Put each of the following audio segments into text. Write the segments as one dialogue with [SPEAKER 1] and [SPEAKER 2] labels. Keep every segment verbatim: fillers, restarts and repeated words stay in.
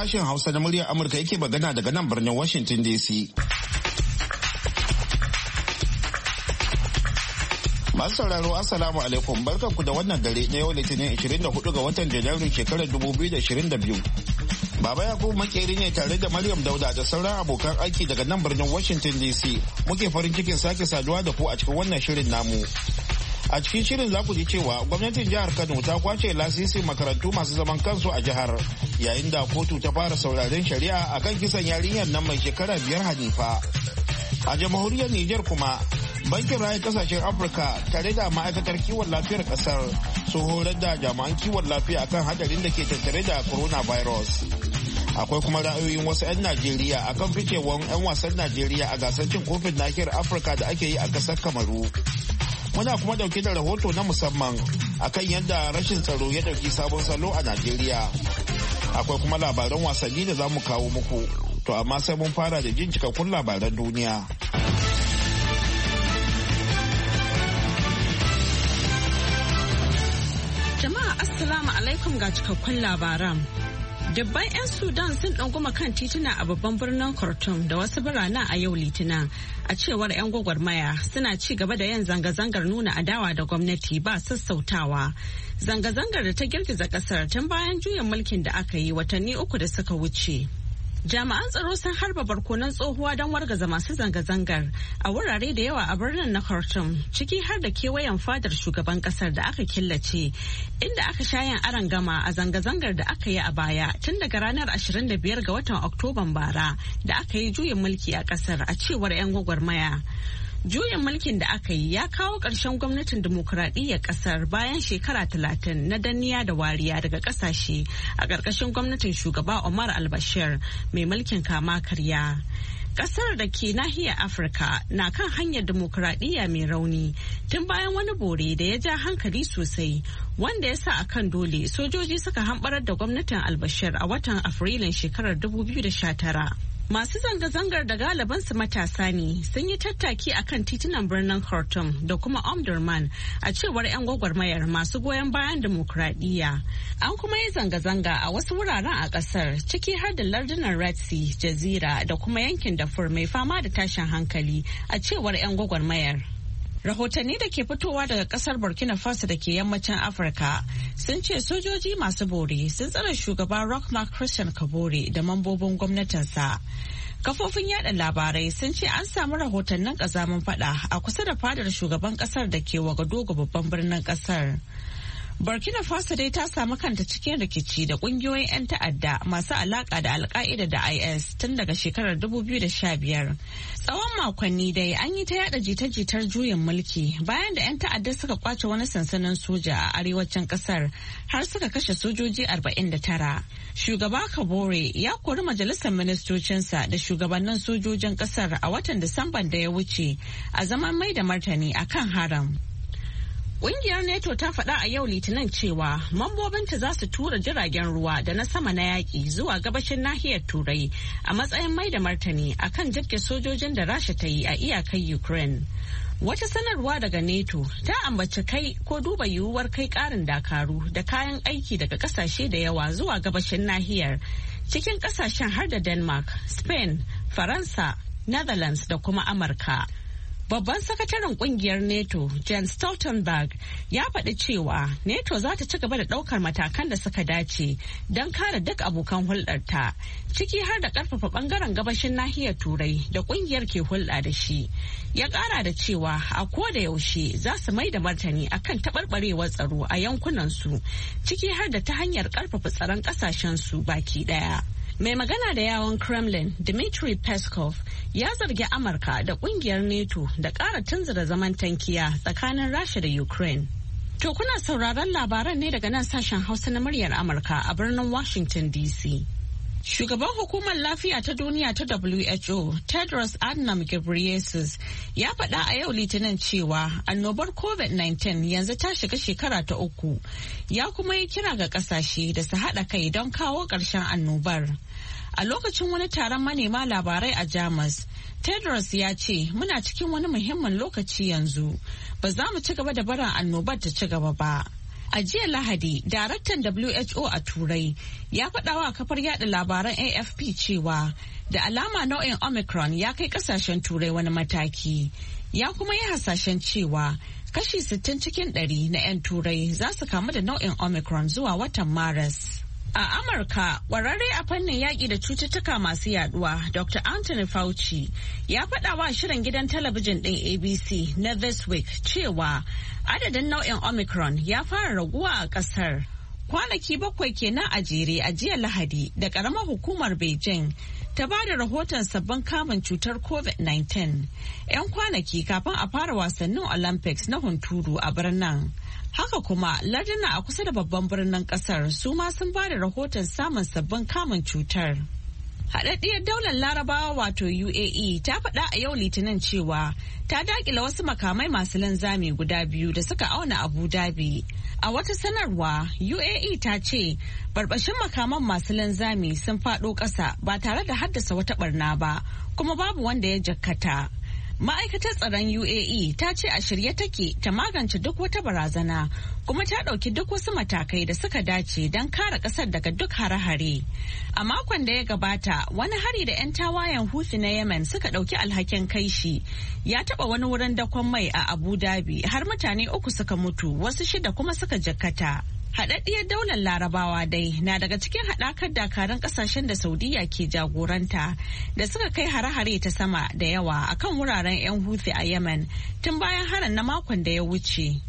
[SPEAKER 1] Sashen Hausa na muryar Amurka yake magana daga nan birnin Washington D C. Masu sauraro Assalamu alaikum, barkanku da wannan dare na yau Litinin ashirin da hudu ga watan Janairu shekarar dubu biyu da ashirin da biyu. Baba Yakubu makeri ne tare da Maryam Dauda da sauran abokan aiki daga nan birnin Washington D C. Muke farin cikin sake saduwa da ku a cikin wannan shirin namu. A cikin shirin za ku ji cewa gwamnatin jihar Kano ta kwace lasisin makarantu masu zaman kansu a jihar, yayin da kotu ta fara sauraren shari'a akan kisan yarinyar nan mai shekara biyar Hanifa. A jamhuriyar Nijar kuma, bankin raya kasashen Afirka tare da ma'aikatar kiwon lafiyar kasar sun horar da jami'an kiwon lafiya akan hadarin da ke tattare da coronavirus. Akwai kuma ra'ayoyin wasu 'yan Najeriya akan ficewan 'yan wasan Najeriya a gasar cin kofin nahiyar Afirka da ake yi a kasar Kamaru. Muna kuma dauke da rahoto na musamman akan yadda rashin tsaro ya dauki sabon salo a Najeriya. Akwai kuma labaran wasanni da za mu kawo muku. To amma sai mun fara da jin cikakkun labaran duniya.
[SPEAKER 2] Jama'a Assalamu alaikum ga cikakkun labaran. Dubban 'yan Sudan sun ɗunguma kan tituna a babban birnin Khartoum da wasu biranen a yau Litinin. A cewar 'yan gwagwarmaya suna ci gaba da yin zanga-zangar nuna adawa da gwamnati ba sassautawa. Zanga-zangar da ta girgiza ƙasar tun bayan juyin mulkin da aka yi watanni uku da suka wuce. Jami'an tsaro sun harba barkonon tsohuwa don wargaza masu zanga-zangar a wurare da yawa a birnin na Khartoum, ciki har da kewayen fadar shugaban kasar da aka killace, inda aka sha yin arangama a zanga-zangar da aka yi a baya tun daga ranar ashirin da biyar ga watan Oktoban bara da aka yi juyin mulki a kasar, a cewar 'yan gwagwarmaya. Juyin mulkin da aka yi ya kawo ƙarshen gwamnatin dimokuraɗiyyar ƙasar bayan shekara talatin na danniya da wariya daga ƙasashe a ƙarƙashin gwamnatin shugaba Omar al-Bashir mai mulkin kama karya. Ƙasar da ke nahiyar Afirka na kan hanyar dimokuraɗiyya mai rauni tun bayan wani bore da ya ja hankali sosai, wanda ya sa a kan dole sojoji suka hamɓarar da gwamnatin al-Bashir a watan Afrilun shekarar dubu biyu da sha tara. Masu zanga-zangar da galibansu matasa ne sun yi tattaki a kan titunan birnin Khartoum da kuma Omdurman, a cewar 'yan gwagwarmayar masu goyon bayan dimokuraɗiyya. An kuma yi zanga-zanga a wasu wuraren a ƙasar, ciki har da lardunan Red Sea, Jazira da kuma yankin Darfur mai fama da tashin hankali, a cewar 'yan gwagwarmayar. Rahotanni da ke fitowa daga kasar Burkina Faso da ke yammacin Afirka sun ce sojoji masu bore sun tsare shugaba Roch-Marc Christian Kabore da mambobin gwamnatinsa. Kafofin yada labarai sun ce an samu rahotannin kazamin fada a kusa da fadar shugaban kasar da ke Wagadugu babban birnin kasar. Burkina Faso dai ta samu kanta cikin rikici da kungiyoyin 'yan ta'adda masu alaka da Al-Qaeda da I S tun daga shekarar dubu biyu da sha biyar. Tsawon makonni dai an yi ta yada jita-jitar juyin mulki bayan da 'yan ta'adda suka kwace wani sansanin soja a arewacin kasar har suka kashe sojoji arba'in da tara. Shugaba Kabore ya kori majalisar ministocinsa da shugabannin sojojin kasar a watan Disamban da ya wuce a zaman mai da martani akan haram. Ƙungiyar NATO ta faɗa a yau Litinin cewa mambobinta za su tura jiragen ruwa da na sama na yaƙi zuwa gabashin nahiyar Turai a matsayin mai da martani akan jirgin sojojin da Rasha ta yi a iyakar Ukraine. Wata sanarwa daga NATO ta ambaci kai ko duba yiwuwar kai ƙarin dakaru da kayan aiki daga ƙasashe da yawa zuwa gabashin nahiyar, cikin ƙasashen har da Denmark, Spain, Faransa, Netherlands da kuma Amurka. Babban sakataren kungiyar NATO, Jens Stoltenberg, ya faɗi cewa NATO za ta ci gaba da ɗaukar matakan da suka dace don kare duk abokan hulɗarta, ciki har da ƙarfafa ɓangaren gabashin nahiyar Turai da kungiyar ke hulɗa da shi. Ya ƙara da cewa a ko da yaushe za su mai da martani akan taɓarɓarewar tsaro a yankunansu, ciki har da ta hanyar ƙarfafa tsaron ƙasashensu baki ɗaya. Mai magana da yawon Kremlin, Dmitry Peskov, ya zargi Amurka da kungiyar NATO da ƙara tunzura zaman tankiya tsakanin Rasha da Ukraine. To kuna sauraron labaran ne daga nan sashen Hausa na muryar Amurka a birnin Washington D C. Shugaban Hukumar Lafiya ta Duniya ta W H O, Tedros Adhanom Ghebreyesus, ya faɗa a yau Litinin cewa annobar COVID nineteen yanzu ta shiga shekara ta uku. Ya kuma yi kira ga ƙasashe da su haɗa kai don kawo ƙarshen annobar. A lokacin wani taron manema labarai a Jamus, Tedros ya ce, "Muna cikin wani muhimmin lokaci yanzu. Ba za mu ci gaba da barin annobar ta ci gaba ba." A jiya Lahadi, daraktan W H O a Turai ya faɗawa kafar yada labaran A F P cewa da alama nau'in Omicron ya kai kasashen Turai wani mataki. Ya kuma yi hasashen cewa kashi sittin cikin ɗari na 'yan Turai za su kamu da nau'in Omicron zuwa watan Maris. A Amurka, ƙwararre a fannin yaƙi da cututtuka masu yaduwa, Doctor Anthony Fauci, ya faɗa wa shirin gidan talabijin ɗin A B C na This Week cewa adadin nau'in Omicron ya fara raguwa a ƙasar. Kwanaki bakwai kenan a jere a jiya Lahadi da ƙaramar hukumar Beijing ta ba da rahoton sabbin kamun cutar COVID nineteen. 'Yan kwanaki kafin a fara wasannin Olympics na hunturu a birnin. Haka kuma larduna a kusa da babban birnin kasar su ma sun ba da rahoton samun sabbin kamun cutar. Haɗaɗɗiyar daular Larabawa wato U A E ta faɗa a yau Litinin cewa ta daƙila wasu makamai masu linzami guda biyu da suka auna Abu Dhabi. A wata sanarwa, U A E ta ce barbashin makaman masu linzami sun faɗo ƙasa ba tare da haddasa wata ɓarna ba, kuma babu wanda ya jakkata. Ma'aikatar tsaron U A E ta ce a shirye take ta magance duk wata barazana kuma ta ɗauki duk wasu matakai da suka dace don kare ƙasar daga duk hare-hare. A makon da ya gabata, wani hari da 'yan tawayen Houthi na Yemen suka ɗauki alhakin kai shi ya taɓa wani wurin dakon mai a Abu Dhabi har mutane uku suka mutu, wasu shida kuma suka jikkata. Haɗaɗɗiyar daular Larabawa dai na daga cikin haɗakar dakarun ƙasashen da Saudiya ke jagoranta da suka kai hare-hare ta sama da yawa akan wuraren 'yan Houthi a Yemen tun bayan harin na makon da ya wuce.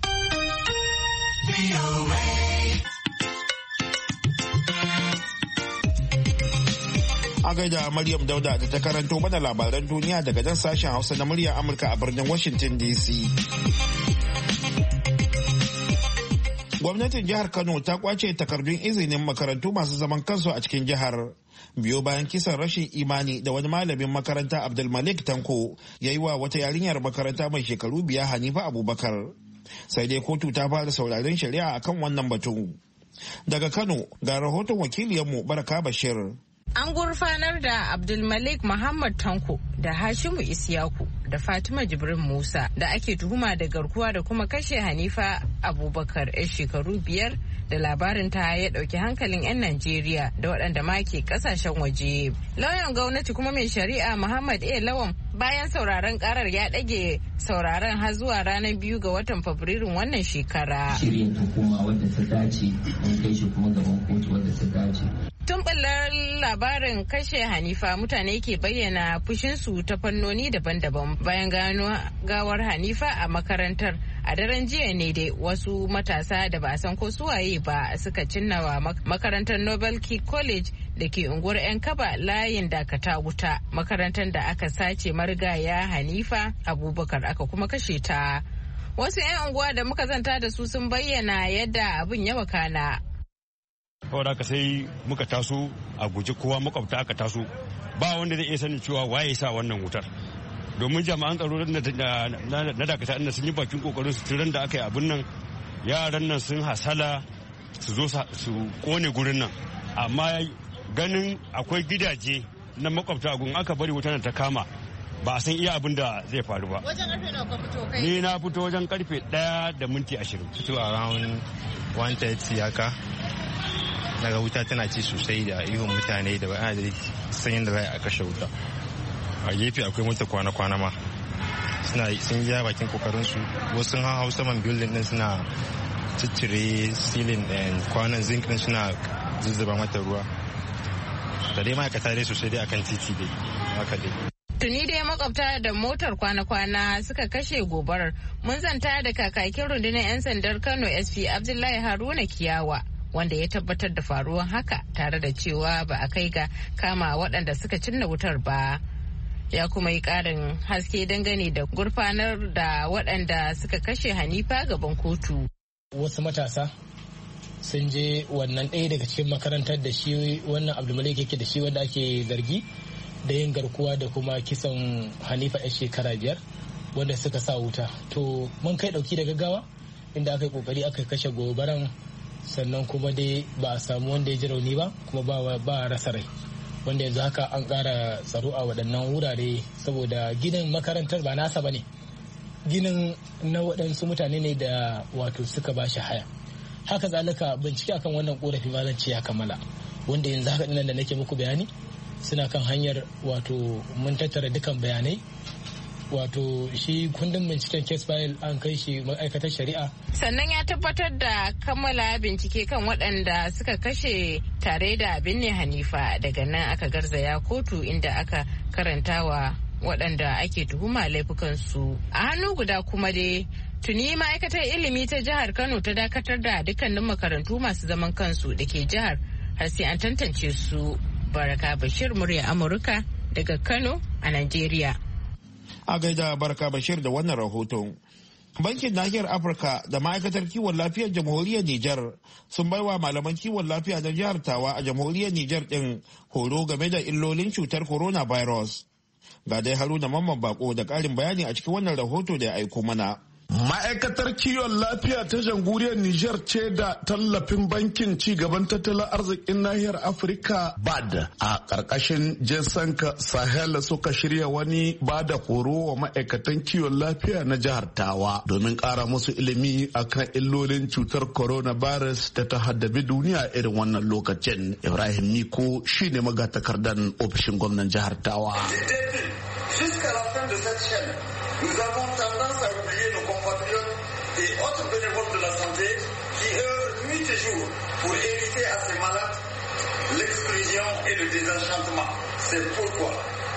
[SPEAKER 1] A gaida Maryam Dauda da ta karanto mana labaran duniya daga nan sashen Hausa na murya Amurka a birnin Washington D C. Gwamnatin jihar Kano ta kwace takardun izinin makarantu masu zaman kansu a cikin jihar. Biyo bayan kisan rashin imani da wani malamin makaranta Abdulmalik Tanko ya yi wa wata yarinyar makaranta mai shekaru biya Hanifa Abubakar. Sai dai kotu ta fara sauraren shari'a akan wannan batu. Daga Kano ga rahoton wakiliyarmu Baraka Bashir.
[SPEAKER 3] An gurfanar da Abdulmalik Muhammad Tanko da Hashimu Isiyaku da Fatima Jibrin Musa da ake tuhuma da garkuwa da kuma kashe Hanifa Abubakar 'yar shekaru biyar da labarin ta ya dauki hankalin 'yan Najeriya da waɗanda ma ke kasashen waje. Lauyan gwamnati kuma mai shari'a Muhammad A. Lawan bayan sauraron karar ya ɗage sauraron har zuwa ranar biyu ga watan Fabrairun wannan shekara.
[SPEAKER 4] Shirin hukuma wadda ta dace an kai shi kuma gaban kotu wadda ta dace.
[SPEAKER 3] Tun ɓullar labarin kashe Hanifa mutane ke bayyana fushinsu ta fannoni daban-daban bayan gano gawar Hanifa a makarantar. A daren jiya ne dai wasu matasa da ba a san ko suwaye ba suka cinnawa makarantar Nobel Key College da ke unguwar 'yan kaba layin dakata wuta, makarantar da aka sace marigaya Hanifa Abubakar aka kuma kashe ta. Wasu 'yan unguwa da muka zanta da su sun bayyana yadda abin ya wakana.
[SPEAKER 5] Saboda haka sai muka taso a guji kowa makwabta aka taso ba wanda zai iya sanin cewa waye sa wannan wutar, domin jami'an tsaro na dakata inda sun yi bakin kokarin su tiran da aka yi abin nan, yaran nan sun hasala su zo su kone gurin nan, amma ganin akwai gidaje na makwabta gun aka bari wutar ta kama ba a san iya abin da zai faru ba.
[SPEAKER 3] Wajen karfe nawa ka fito kai?
[SPEAKER 5] Ni na fito wajen karfe ɗaya da minti ashirin.
[SPEAKER 6] Fito around one thirty haka. Daga wuta tana ci sosai da ihun mutane da ba'a da sanyin da za a kashe wuta. A gefe akwai mota kwana-kwana ma. Suna sun yi bakin kokarin su. Wasu sun hau saman building din suna ciccire ceiling din kwanan zinc din suna zuzzuba mata ruwa. Da dai ma'aikata dai sosai dai akan titi dai. Haka dai.
[SPEAKER 3] Tuni dai makwabta da motar kwana-kwana suka kashe gobarar. Mun zanta da kakakin rundunar 'yan sandar Kano S P Abdullahi Haruna Kiyawa, wanda ya tabbatar da faruwan haka tare da cewa ba a kai ga kama waɗanda suka cinna wutar ba. Ya kuma yi ƙarin haske dangane da gurfanar da waɗanda suka kashe Hanifa gaban kotu.
[SPEAKER 7] Wasu matasa sun je wannan ɗaya daga cikin makarantar da shi wannan Abdulmalik yake da shi wanda ake zargi da yin garkuwa da kuma kisan Hanifa 'yar shekara biyar wanda suka sa wuta. To mun kai ɗauki da gaggawa inda aka yi ƙoƙari aka kashe gobaran, sannan kuma dai ba a samu wanda ya ji rauni ba kuma ba ba rasa rai, wanda yanzu haka an ƙara tsaro a waɗannan wurare saboda ginin makarantar ba nasa ba ne, ginin na waɗansu mutane ne da wato suka ba shi haya. haka zalika bincike akan wannan korafi ma zan ce ya kammala, wanda yanzu haka dinan da nake muku bayani suna kan hanyar wato mun tattara dukan bayanai, wato shi kundin binciken case file an kai shi ma'aikatar shari'a.
[SPEAKER 3] Sannan ya tabbatar da kammala bincike kan waɗanda suka kashe tare da binne Hanifa, daga nan aka garzaya kotu inda aka karanta wa waɗanda ake tuhuma laifukansu. A hannu guda kuma dai tuni ma'aikatar ilimi ta jihar Kano ta dakatar da dukkanin makarantu masu zaman kansu da ke jihar har sai an tantance su. Baraka Bashir, murya Amurka daga Kano a Najeriya.
[SPEAKER 1] A gaida Baraka Bashir da wannan rahoton. Bankin Nahiyar Afirka da ma'aikatar kiwon lafiyar jamhuriyar Nijar sun baiwa malaman kiwon lafiya na jihar Tawa a jamhuriyar Nijar din horo game da illolin cutar coronavirus. Ga dai Haruna Mamman Bako da ƙarin bayani a cikin wannan rahoto da ya aiko mana.
[SPEAKER 8] Ma'aikatar kiwon lafiya ta jamhuriyar Nijar ce da tallafin bankin ci gaban tattalin arzikin nahiyar Afirka B A D a ƙarƙashin Jesanka Sahel suka shirya wani ba da horo wa ma'aikatan kiwon lafiya na jihar Tawa domin ƙara musu ilimi akan illolin cutar coronavirus da ta haddabi duniya irin wannan lokacin. Ibrahim Miko shine magatakardan ofishin gwamnan jihar Tawa.
[SPEAKER 9] Nous avons tendance à oublier nos compatriotes et autres bénévoles de la santé qui œuvrent nuit et jour pour éviter à ces malades l'exclusion et le désenchantement. C'est pourquoi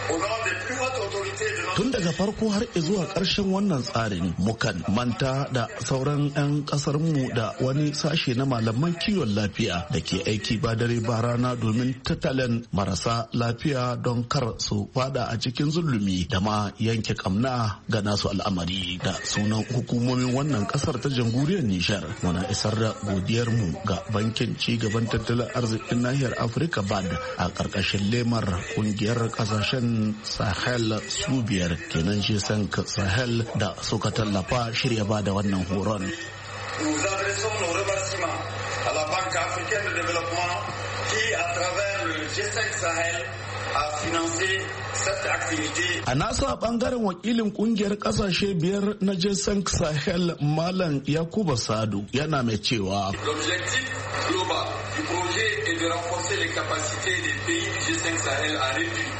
[SPEAKER 8] Tun daga farko har zuwa ƙarshen wannan tsarin mukan manta da sauran 'yan ƙasarmu da wani sashe na malaman kiwon lafiya da ke aiki ba dare ba rana domin tattalin marasa lafiya don kar su fada a cikin zulumi da ma yanke kamna ga nasu al'amari. Da sunan hukumomin wannan ƙasar ta jamhuriyar Nijar muna isar da godiyarmu ga bankin ci gaban tattalin arzikin nahiyar Afirka B A D a ƙarƙashin lemar ƙungiyar ƙasashen Sahel su biyar kenan shi san Sahel da suka tallafa shirya ba da wannan horon.
[SPEAKER 9] Nous adressons nos remerciements à la Banque africaine de développement qui, à travers le G cinq Sahel, a financé cette activité.
[SPEAKER 8] A nasa bangaren wakilin kungiyar kasashe biyar na G cinq Sahel Malam Yakuba Sadu yana mai cewa
[SPEAKER 9] l'objectif global du projet est de renforcer les capacités des pays du G cinq Sahel à réduire.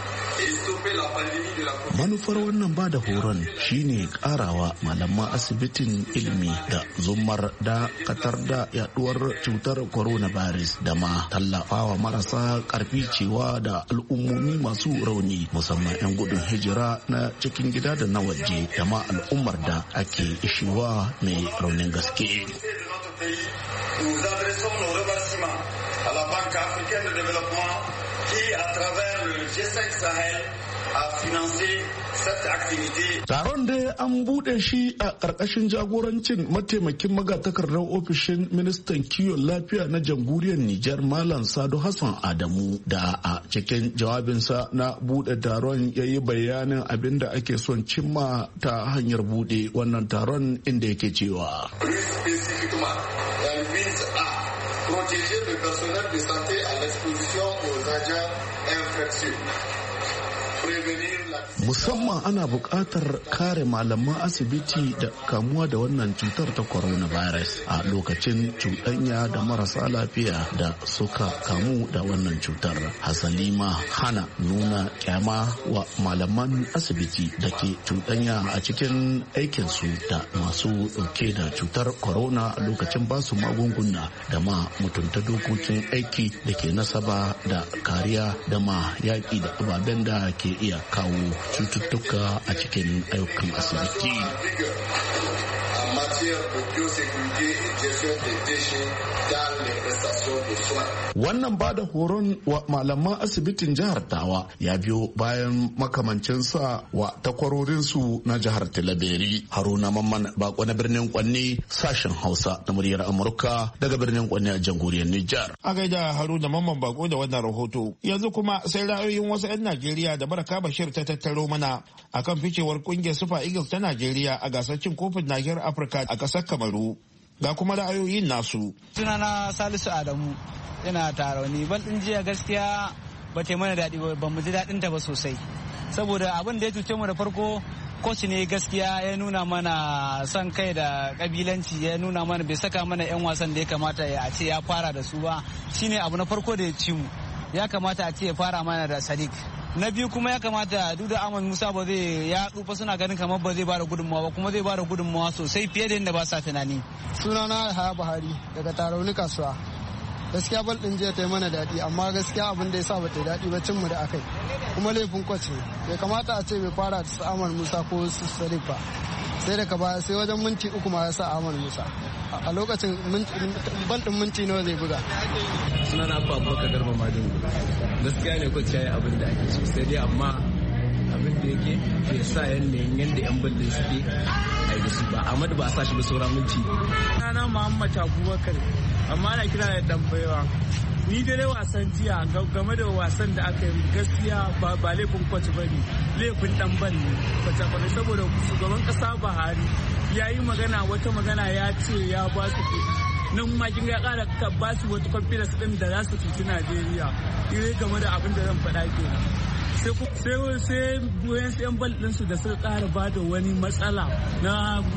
[SPEAKER 8] Manufar wannan ba da horon shine karawa malaman asibitin ilimi da zumar dakatar da yaduwar cutar coronavirus da ma tallafawa marasa karfi cewa da al'ummomi masu rauni musamman 'yan gudun hijira na cikin gida da na waje da ma al'ummar da ake ishiwa mai raunin gaske.
[SPEAKER 9] Nous adressons nos remerciements à la Banque africaine de développement qui, à travers le G cinq Sahel, a financé cette activité.
[SPEAKER 8] Taron dai an bude shi a ƙarƙashin jagorancin mataimakin magatakardar ofishin ministan kiwon lafiya na jamhuriyar Nijar Malam Sadu Hassan Adamu da a cikin jawabinsa na bude taron ya yi bayanin abin da ake son cimma ta hanyar bude wannan taron inda yake cewa.
[SPEAKER 9] Protéger le personnel de santé à l'exposition aux agents infectieux.
[SPEAKER 8] Musamman ana buƙatar kare malaman asibiti da kamuwa da wannan cutar ta coronavirus a lokacin cuɗanya da marasa lafiya da suka kamu da wannan cutar. Hasali ma hana nuna kyama wa malaman asibiti da ke cuɗanya a cikin aikinsu da masu ɗauke da cutar corona a lokacin basu magunguna da ma mutunta dokokin aiki da ke nasaba da kariya da ma yaƙi da ababen da ke iya kawo cututtuka a cikin ayyukan asibiti. Wannan ba da horon wa malaman asibitin jihar Tawa ya biyo bayan makamancinsa wa takwarorinsu na jihar Tilaberi. Haruna Mamman Bako na birnin Kwanne, sashen Hausa na muryar Amurka daga birnin Kwanne a jamhuriyar Nijar.
[SPEAKER 1] A gaida Haruna Mamman Bako da wannan rahoto. Yanzu kuma sai ra'ayoyin wasu 'yan Najeriya da Baraka Bashir ta tattaro mana akan ficewar kungiyar Super Eagles ta Najeriya a gasar cin kofin nahiyar Afirka a ƙasar Kamaru. Ga kuma ra'ayoyin nasu.
[SPEAKER 10] Sunana Salisu Adamu ina tarauni bal ɗin jiya gaskiya ba ta mana daɗi ba mu ji daɗin ta ba sosai saboda abin da ya cuce mu da farko coach ne gaskiya ya nuna mana son kai da kabilanci, ya nuna mana bai saka mana yan wasan da ya kamata ya ce ya fara da su ba. Shine abu na farko da ya ci mu. Ya kamata a ce ya fara mana da Sadiq. Na biyu kuma ya kamata duk da Ahmad Musa ba zai ya tsufa, suna ganin kamar ba zai bada gudunmawa ba, kuma zai bada gudunmawa sosai fiye da yadda ba sa tunani.
[SPEAKER 11] Sunana Yahaya Buhari daga Tarauni Kasuwa. Gaskiya bal din jiya ta yi mana daɗi, amma gaskiya abin da ya sa ba ta daɗi ba cin mu da akai, kuma laifin coach ne. Bai kamata a ce bai fara da Ahmad Musa ko su Sadiq ba, sai daga baya sai wajen minti uku ma ya sa Ahmad Musa. A lokacin bal din minti nawa zai buga.
[SPEAKER 12] Sunana Abba Abubakar Garba Madin. Gaskiya ne coach ya yi abin da ake so, sai dai amma abin da yake bai sa yanayin yadda yan bal din suke a yi su ba. Ahmad ba a sa shi ba sauran minti.
[SPEAKER 13] Sunana Muhammad Abubakar, amma ana kira da Dambaiwa. Ni dai wasan jiya game da wasan da aka yi gaskiya ba ba laifin coach ba ne, laifin dan ban ne kwata-kwata, saboda shugaban kasa Buhari ya yi magana wata magana ya ce ya ba su nan ma kin ga kara ba su wata confidence din da za su cuci Najeriya. Ire game da abin da zan faɗa kenan. sai sai goyon yan bal ɗinsu da suka ƙara ba da wani matsala na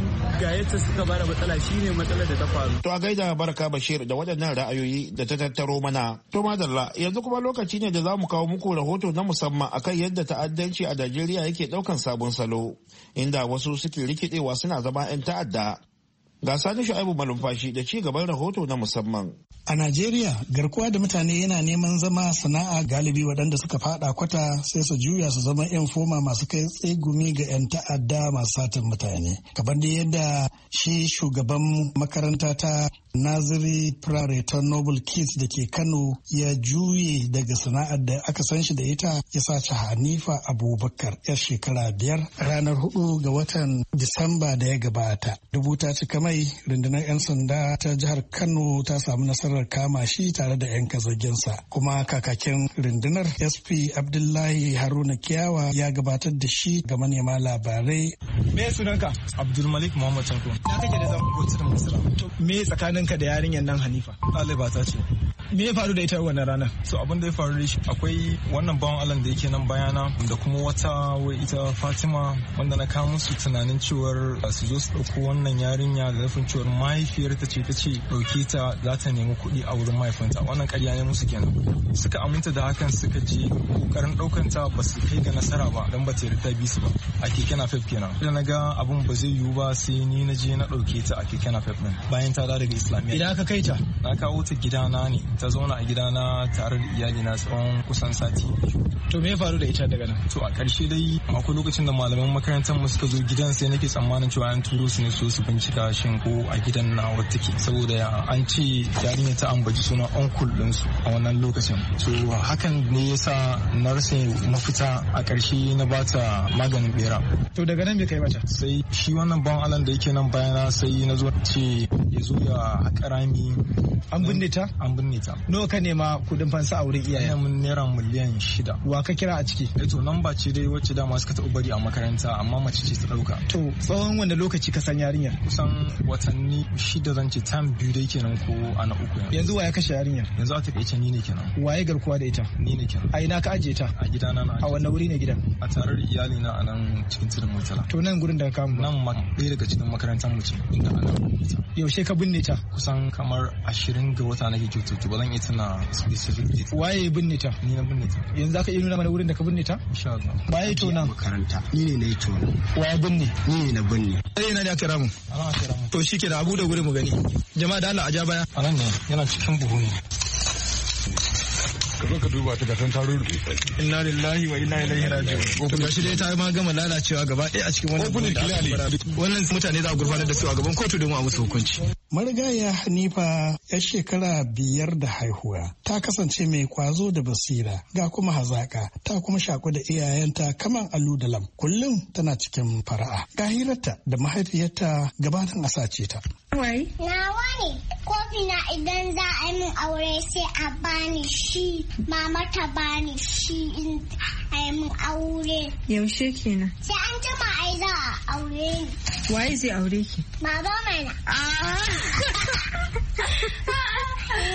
[SPEAKER 13] ga yadda suka ba da matsala shine matsalar da ta faru.
[SPEAKER 1] To a gaida Baraka Bashir da waɗannan ra'ayoyi da ta tattaro mana. To madalla yanzu kuma lokaci ne da za mu kawo muku rahoto na musamman akan yadda ta'addanci a Najeriya yake ɗaukan sabon salo, inda wasu suke rikidewa suna zama 'yan ta'adda. Ga Sani Shu'aibu Malumfashi da ci gaban rahoto na musamman.
[SPEAKER 14] A Najeriya, garkuwa da mutane yana neman zama sana'a. Galibi waɗanda suka fada kwata sai su juya su zama 'yan foma masu kai tsegumi ga 'yan ta'adda masu satin mutane. Kamar da yadda shi shugaban makaranta ta Naziri Prairie ta Noble Kids da ke Kano ya juye daga sana'ar da aka san shi da ita, ya sace Hanifa Abubakar, 'yar shekara biyar, ranar hudu ga watan Disamba da ya gabata. Dubu ta cika mai, rundunar 'yan sanda ta jihar Kano ta samu nasarar kama shi tare da 'yan kazagensa. Kuma kakakin rundunar S P Abdullahi Haruna Kiyawa ya gabatar da shi ga manema labarai.
[SPEAKER 15] Me sunanka? Abdulmalik Muhammad Tanko. Na kake da zan gotu da Musala. Me tsakaninka da yarinyar nan Hanifa? Ɗaliba ta ce. Me ya faru da ita wannan rana? So abin da ya faru da shi akwai wannan bawan Allah da yake nan bayana da kuma wata wai ita Fatima wanda na kawo musu tunanin cewar su zo su ɗauko wannan yarinya da nufin cewar mahaifiyar ta ce ta ce ɗauke ta za ta nemi kuɗi a wurin mahaifinta. Wannan ƙarya ne musu kenan. Suka aminta da hakan suka je ƙoƙarin ɗaukan ta ba su kai ga nasara ba don ba ta yarda bi su ba. A keke napep kenan. Da na ga abin ba zai yiwu ba sai ni na je na ɗauke ta a keke napep ɗin bayan ta dawo daga Islamiyya. Idan aka kai ta? Na kawo ta gidana ne. Ta zauna a gidana tare da iyalina tsawon kusan sati biyu. To me ya faru da ita daga nan? To a ƙarshe dai akwai lokacin da malaman makarantar mu suka zo gidan, sai nake tsammanin cewa an turo su ne so su bincika shin ko a gidan na wata take, saboda an ce yarinya ta ambaci sunan uncle ɗinsu a wannan lokacin. So hakan ne yasa na rasa mafita, a ƙarshe na bata maganin bera. To daga nan me kai mata? Sai shi wannan bawan Allah da yake nan bayana sai na zo ce ya zo ya haƙa rami. An binne ta? An binne ta. Nawa ka nema kuɗin fansa a wurin iyaye? Mun naira miliyan shida. Wa ka kira a ciki? Eh to lamba ce dai wacce dama suka taɓa bari a makaranta, amma mace ce ta ɗauka. To tsawon wanda lokaci ka san yarinyar? Kusan watanni shida zan ce, tam biyu dai kenan ko ana uku. Yanzu wa ya kashe yarinyar? Yanzu a taƙaice ni ne kenan. Waye garkuwa da ita? Ni ne kenan. A ina ka ajiye ta? A gidana na. A wannan wuri ne gidan? A tare da iyali na a nan cikin tudun Murtala. To nan gurin da ka kamu? Nan ma ɗaya daga cikin makarantar mu ce inda ana rubuta. Yaushe ka binne ta? Kusan kamar ashirin ga wata nake kyautu, ba zan iya tuna specific date. Waye binne ta? Ni na binne ta. Yanzu za ka iya nuna mana wurin da ka binne ta? Insha Allah. Waye to nan? Makaranta. Ni ne na yi to. Waye binne? Ni ne na binne. Sai na da aka ramu. Ana aka ramu. To shike da abu da gure mu gani. Jama'a da Allah a ja baya. Anan ne yana cikin buhu ne.
[SPEAKER 16] Ka zo ka duba ta ga san taro.
[SPEAKER 15] Inna lillahi wa inna ilaihi raji'un. To gashi dai ta ma gama lalacewa gaba ɗaya a cikin wannan. Wannan mutane za a gurfanar da su a gaban kotu don a musu hukunci.
[SPEAKER 14] Marigaya Hanifa, 'yar shekara biyar da haihuwa, ta kasance mai kwazo da basira, ga kuma hazaka, ta kuma shaku da iyayenta kaman alu da lam. Kullum tana cikin fara'a. Ga hirarta da mahaifiyarta gabatin a sace ta.
[SPEAKER 17] Wai? Nawa ne, kofi na idan za a yi min aure sai a bani shi, mama ta bani shi in a yi min aure.
[SPEAKER 2] Yaushe kenan?
[SPEAKER 17] Sai an jima ai za a aure ni.
[SPEAKER 2] Waye zai aure ki?
[SPEAKER 17] Baba mai na.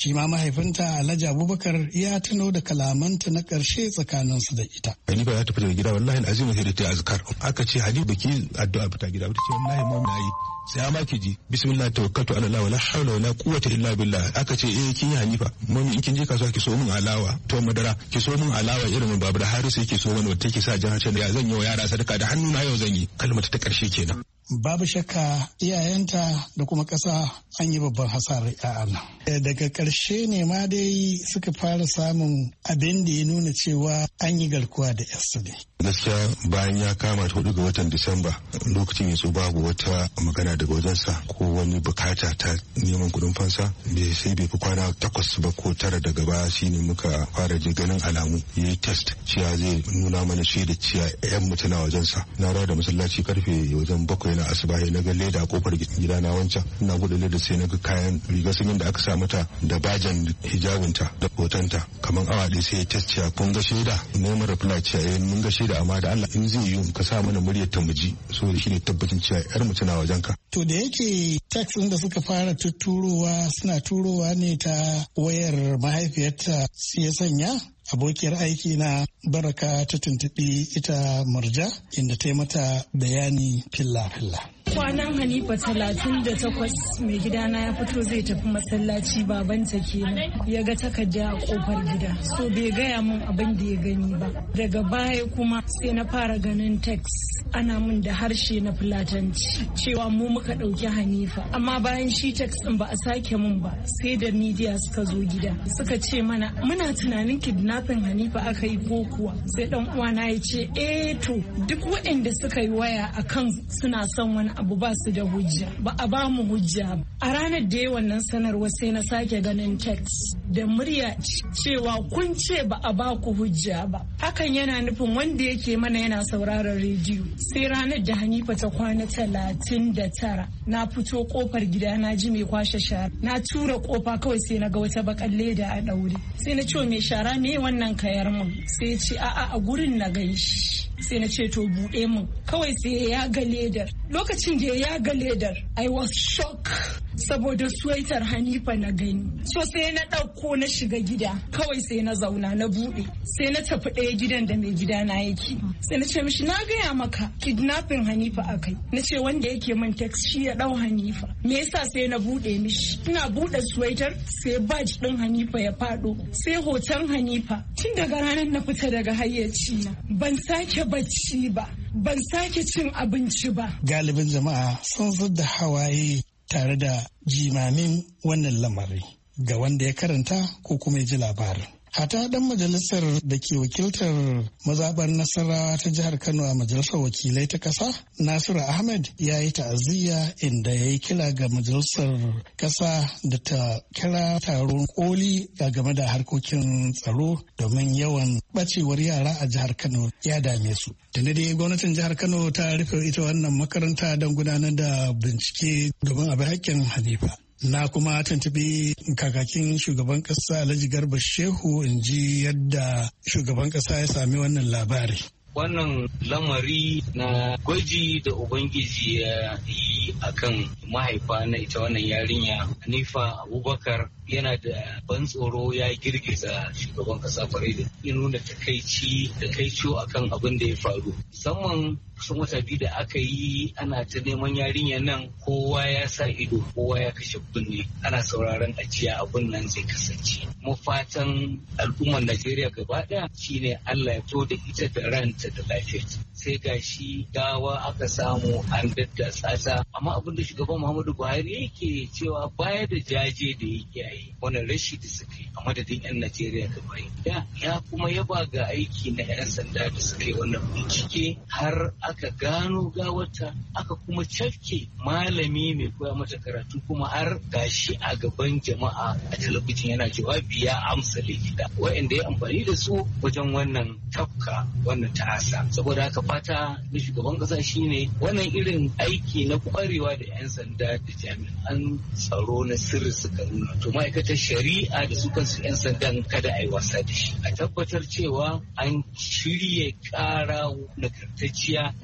[SPEAKER 14] Shi ma mahaifinta Alhaji Abubakar ya tuno da kalamanta na ƙarshe tsakaninsu da ita.
[SPEAKER 18] Hanifa ya tafi daga gida wallahi al'azim sai da ta azkar. Aka ce Hanifa baki addu'a fita gida ba ta ce wallahi mu na yi. Sai ma ki ji bismillah tawakkaltu ala Allah wala hawla wala quwwata illa billah. Aka ce eh kin yi Hanifa mami in kin je kasuwa ki so min alawa to madara ki so min alawa irin babu da Harisu yake so wani wanda take sa jan hancin da zan yi wa yara sadaka da hannu na yau zan yi. Kalmata ta ƙarshe kenan.
[SPEAKER 14] Babu shakka iyayenta da kuma ƙasa an yi babban hasarar ƴaƴan nan. Daga ƙarshe ne ma dai suka fara samun abin da ya nuna cewa an yi garkuwa da yarsu ne.
[SPEAKER 18] Gaskiya bayan ya kama ta hudu ga watan Disamba lokacin ya so babu wata magana daga wajensa ko wani bukata ta neman kuɗin fansa bai sai bai fi kwana takwas ba ko tara daga baya shine muka fara ji ganin alamu ya yi test cewa zai nuna mana shaida cewa ƴan mu tana wajensa. Na rawa da masallaci karfe wajen bakwai na asubahi na ga leda a kofar gida na wancan ina bude leda sai na ga kayan riga sanyin da aka sa mata da bajan hijabinta da hotonta kamar awa ɗaya sai ya test cewa kun ga shaida neman reply cewa eh mun ga shaida amma da Allah in zai yi ka sa mana muryar ta muji saboda shi ne tabbacin cewa yar mu tana wajen ka.
[SPEAKER 14] To da yake text ɗin da suka fara tutturowa suna turowa ne ta wayar mahaifiyarta su ya sanya abokiyar aiki na Baraka ta tuntuɓi ita Murja inda ta yi mata bayani filla-filla.
[SPEAKER 19] Kwanan Hanifa talatin da takwas mai gidana ya fito zai tafi masallaci babanta kenan ya ga takarda a kofar gida so bai gaya min abin da ya gani ba. Daga baya kuma sai na fara ganin text ana min da harshe na fulatanci cewa mu muka ɗauki Hanifa amma bayan shi text ɗin ba a sake min ba sai da media suka zo gida suka ce mana muna tunanin kidnapping Hanifa aka yi ko kuwa sai dan uwana ya ce eh to duk waɗanda suka yi waya akan suna son wani abu ba su da hujja ba a ba mu hujja ba. A ranar da ya wannan sanarwa sai na sake ganin text da murya cewa kun ce ba a ba ku hujja ba hakan yana nufin wanda yake mana yana sauraron rediyo. Sai ranar da Hanifa ta kwana talatin da tara na fito kofar gida na ji mai kwashe shara na tura kofa kawai sai na ga wata bakan leda a daure sai na ce mai shara me wannan kayar mun sai ya ce a'a a gurin na ganshi sai na ce to buɗe mun kawai sai ya ga ledar lokacin da ya ga ledar I was shocked saboda suwaitar Hanifa na gani so sai na ɗauko na shiga gida kawai sai na zauna na buɗe sai na tafi ɗaya gidan da mai gida na yake sai na ce mishi na gaya maka kidnapping Hanifa akai na ce wanda yake min text shi ya ɗau Hanifa me yasa sai na buɗe mishi ina buɗe suwaitar sai badge ɗin Hanifa ya faɗo sai hoton Hanifa tun daga ranar na fita daga hayyaci na ban sake bacci ba ban sake cin abinci ba.
[SPEAKER 14] Galibin jama'a sun zudda hawaye tare da jimamin wannan lamari ga wanda ya karanta ko kuma ya ji labarin. Hata dan majalisar da ke wakiltar mazaɓar Nasarawa ta jihar Kano a majalisar wakilai ta ƙasa, Nasiru Ahmed ya yi ta'aziyya inda ya yi kira ga majalisar ƙasa da ta kira taron koli a game da harkokin tsaro domin yawan ɓacewar yara a jihar Kano ya dame su. Da dai gwamnatin jihar Kano ta rufe ita wannan makaranta don gudanar da bincike domin a bi haƙƙin Hanifa. Na kuma tuntubi kakakin shugaban ƙasa Alhaji Garba Shehu in ji yadda shugaban ƙasa ya sami wannan labari.
[SPEAKER 20] Wannan lamari na gwaji da Ubangiji ya yi a kan mahaifa na ita wannan yarinya Hanifa Abubakar yana da ban tsoro ya girgiza shugaban kasa kwarai da ya nuna takaici da kaico akan abin da ya faru. Musamman kusan wata biyu da aka yi ana ta neman yarinyar nan kowa ya sa ido kowa ya kashe kunne ana sauraron ajiya abin nan zai kasance. Mu fatan al'ummar Najeriya gaba ɗaya shine Allah ya fito da ita da ranta da lafiyarta. Sai ga shi gawa aka samu an daddasa ta amma abin da shugaban Muhammadu Buhari yake cewa baya da jaje da yake yi wannan rashi da suka yi a madadin 'yan Najeriya gaba ɗaya ya kuma yaba ga aiki na 'yan sanda da suka yi wannan bincike har aka gano gawarta aka kuma cafke malami mai koya mata karatu kuma har gashi a gaban jama'a a talabijin yana jawabi ya amsa likita wa'anda ya amfani da su wajen wannan tafka wannan ta'asa saboda haka fata na shugaban kasa shine wannan irin aiki na kwarewa da 'yan sanda da jami'an tsaro na sirri suka nuna to ma'aikatar shari'a da su kansu 'yan sandan kada a yi wasa da shi a tabbatar cewa an shirya kara nagartacciya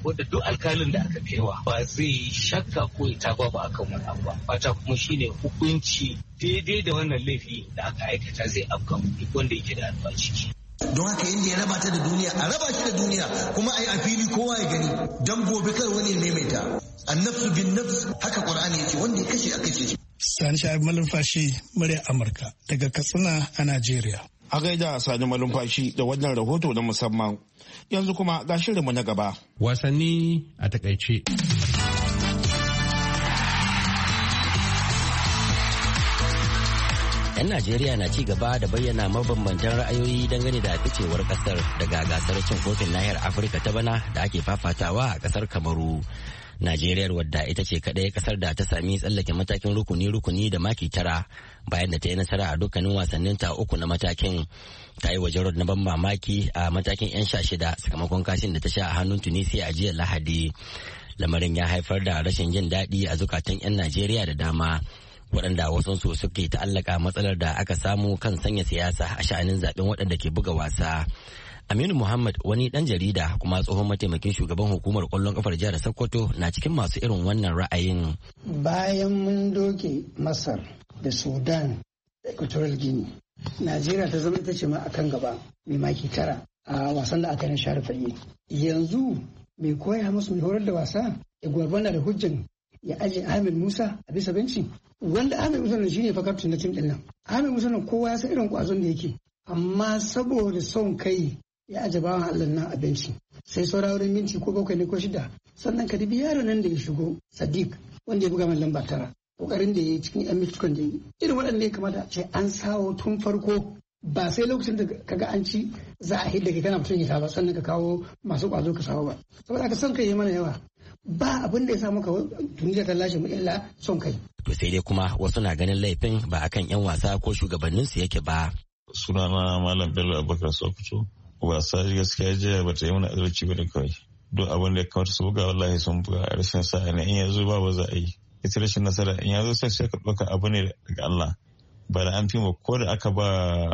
[SPEAKER 20] wanda duk alkalin da aka kaiwa ba zai shakka ko ya taba ba akan wani abu ba. Fata kuma shine hukunci daidai da wannan laifi da aka aikata zai afka duk wanda yake da hannu a ciki.
[SPEAKER 21] Don haka inda ya raba ta da duniya a raba shi da duniya kuma a yi a fili kowa ya gani don gobe kar wani maimaita. Annafsu bin nafs haka Qur'ani yake, wanda ya kashe a kashe shi.
[SPEAKER 14] Sani Sha'ib Malumfashi, murya Amurka daga Katsina a Najeriya.
[SPEAKER 1] A gaida Sani Malumfashi da wannan rahoto na musamman. Yanzu kuma ga shirinmu na gaba.
[SPEAKER 22] Wasanni a takaice.
[SPEAKER 23] 'Yan Najeriya na ci gaba da bayyana mabambantan ra'ayoyi dangane da ficewar kasar daga gasar cin kofin nahiyar Afirka ta bana da ake fafatawa a kasar Kamaru. Najeriya wadda ita ce kadai kasar da ta sami tsallake matakin rukuni-rukuni da maki tara bayan da ta yi nasara a dukkanin wasannin ta uku na matakin. Ta yi wajen na ban mamaki a matakin 'yan sha shida sakamakon kashin da ta sha a hannun Tunisia a jiya Lahadi. Lamarin ya haifar da rashin jin daɗi a zukatan 'yan Najeriya da dama, waɗanda wasansu suke ta'allaka matsalar da aka samu kan sanya siyasa a sha'anin zaben waɗanda ke buga wasa. Aminu Muhammad, wani ɗan jarida kuma tsohon mataimakin shugaban hukumar ƙwallon ƙafar jihar Sokoto, na cikin masu irin wannan ra'ayin.
[SPEAKER 24] Bayan mun doke Masar da Sudan da Equatorial Guinea, Najeriya ta zama ita ce ma akan gaba mai maki tara a wasan da aka yi na share fage. Yanzu mai koya musu mai horar da wasa ya gwargwana da hujjan ya aje Ahmed Musa a bisa benci, wanda Ahmed Musa shi ne fa kaftin na tim din nan. Ahmed Musa nan kowa ya san irin kwazon da yake, amma saboda son kai ya aje bawan Allah nan a benci. Sai saura wurin minti ko bakwai ne ko shida, sannan ka dubi yaron nan da ya shigo Sadiq wanda ya buga min lamba tara. Kokarin da ya yi cikin yan mintukan da ya yi, irin waɗanda ya kamata ce an sawo tun farko, ba sai lokacin da kaga an ci za a hidda kai kana mutum ya ba sannan ka kawo masu kwazo ka sawo ba. Saboda ka son kai ya mana yawa. Ba abin da ya sa maka Tunisia ta lashe mu illa son kai.
[SPEAKER 23] To sai dai kuma wasu na ganin laifin ba akan 'yan wasa ko shugabanninsu yake ba.
[SPEAKER 25] Sunana Malam Bello Abubakar Sokoto. Wasa gaskiya jiya ba ta yi mana adalci ba da kawai. Duk abin da ya kamata su buga wallahi sun buga a rashin sa'a ne, in yanzu ba ba za a yi. Ita rashin nasara in yanzu sai sai ka ɗauka abu ne daga Allah. Ba da an fi mu ko da aka ba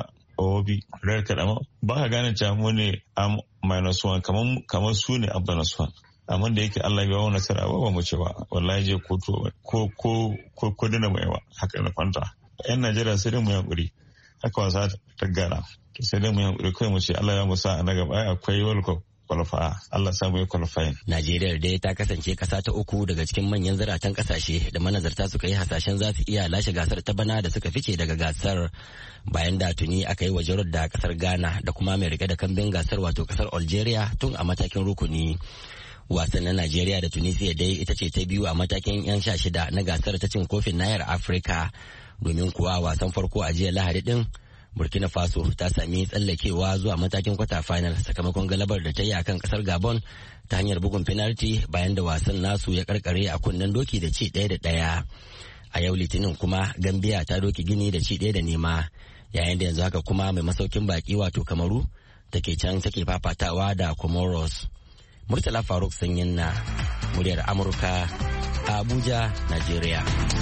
[SPEAKER 25] Obi rar kaɗama ba ka gane cewa mu ne a minus one kamar su ne a minus one. Amma da yake Allah ya bawa nasara ba ba mu ce ba, wallahi je kotu ko ko ko ko dina mai wa haka na fanta. Yan Najeriya sai dai mu yankuri, haka wasa ta gara, sai dai mu yankuri kai mu ce Allah ya musa a na gaba akwai World Cup qualifier, Allah sa mu yi qualifying.
[SPEAKER 23] Najeriya dai ta kasance kasa ta uku daga cikin manyan zaratan kasashe da manazarta suka yi hasashen za su iya lashe gasar ta bana da suka fice daga gasar, bayan da tuni aka yi wajen da kasar Ghana da kuma mai rike da kambin gasar wato kasar Algeria tun a matakin rukuni. Wasan na Najeriya da Tunisia dai ita ce ta biyu a matakin 'yan sha shida na gasar ta cin kofin nahiyar Afirka, domin kuwa wasan farko a jiya Lahadi din Burkina Faso ta sami tsallakewa zuwa matakin kwata final sakamakon galabar da ta yi akan kasar Gabon ta hanyar bugun penalty bayan da wasan nasu ya karkare a kunnen doki da ci ɗaya da ɗaya. A yau Litinin kuma Gambia ta doki Gini da ci ɗaya da nema, yayin da yanzu haka kuma mai masaukin baki wato Kamaru take can take fafatawa da Comoros. Murtala Faruk Sanyin na muryar Amurka a Abuja, Najeriya.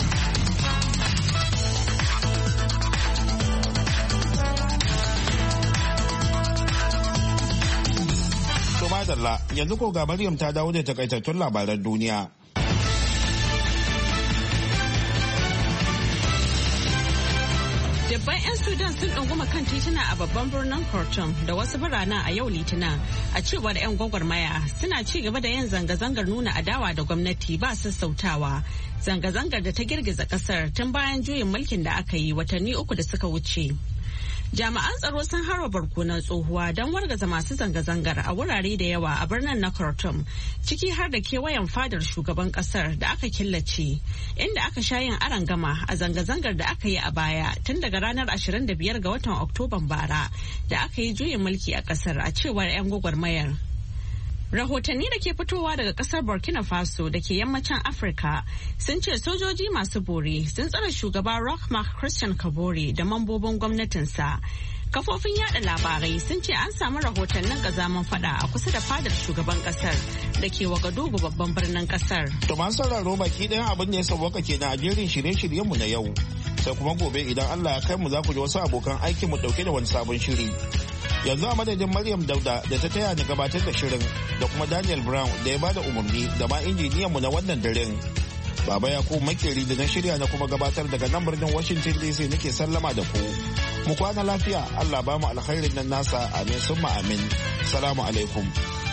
[SPEAKER 1] To madalla, yanzu ko ga Maryam ta dawo da takaitattun labaran duniya.
[SPEAKER 2] Dabban 'yan Sudan sun ɗunguma kan tituna a babban birnin Khartoum da wasu biranen a yau Litinin, a cewar 'yan gwagwarmaya suna ci gaba da yin zanga-zangar nuna adawa da gwamnati ba sassautawa. Zanga-zangar da ta girgiza ƙasar tun bayan juyin mulkin da aka yi watanni uku da suka wuce. Jami'an tsaro sun harba barkonan tsohuwa don wargaza masu zanga-zangar a wurare da yawa a birnin na Khartoum, ciki har da kewayen fadar shugaban kasar da aka killace, inda aka sha yin arangama a zanga-zangar da aka yi a baya tun daga ranar ashirin da biyar ga watan Oktoban bara da aka yi juyin mulki a kasar, a cewar 'yan gwagwarmayar. Rahotanni da ke fitowa daga kasar Burkina Faso da ke yammacin Afirka sun ce sojoji masu bore sun tsare shugaba Roch-Marc Christian Kabore da mambobin gwamnatinsa. Kafofin yada labarai sun ce an samu rahotannin kazaman fada a kusa da fadar shugaban kasar da ke Wagadugu babban birnin kasar.
[SPEAKER 1] To masu sauraro baki ɗayan abin da ya sauwaka ke na jerin shirye-shiryenmu na yau. Sai kuma gobe idan Allah ya kai mu za ku ji wasu abokan aikin mu dauke da wani sabon shiri. Yanzu a madadin Maryam Dauda da ta taya ni gabatar da shirin da kuma Daniel Brown da ya bada umarni da ma injiniyanmu na wannan daren. Baba Yakubu Makeri da na shirya na kuma gabatar daga nan birnin Washington D C nake sallama da ku. Mu kwana lafiya, Allah ba mu alkhairin nan nasa, amin summa amin. Salamu alaikum.